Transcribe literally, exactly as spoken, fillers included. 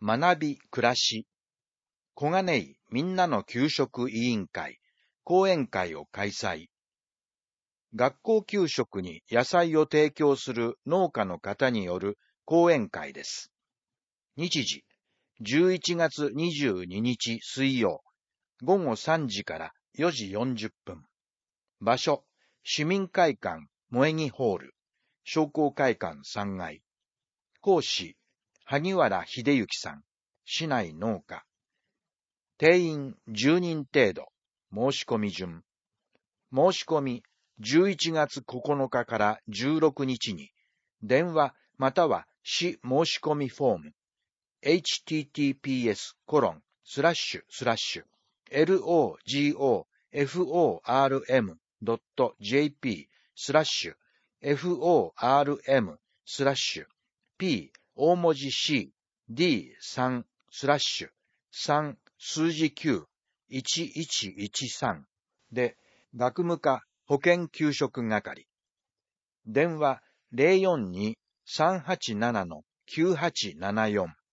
学び暮らし、小金井みんなの給食委員会、講演会を開催。学校給食に野菜を提供する農家の方による講演会です。日時、じゅういちがつにじゅうににち水曜、ごごさんじからよじよんじゅっぷん。場所、市民会館萌木ホール、商工会館さんがい。講師、萩原秀幸さん、市内農家。定員じゅうにん程度、申し込み順。申し込み、じゅういちがつここのかからじゅうろくにちに、電話または市申し込みフォーム、エイチティーティーピーエスコロンスラッシュスラッシュエルオージーオーエフオーアールエムドットジェーピースラッシュエフオーアールエムスラッシュ P 大文字 Cディーさん スラッシュさん数字きゅういちいちいちさんで学務課保健給食係。電話 ゼロよんに さんはちなな きゅうはちななよん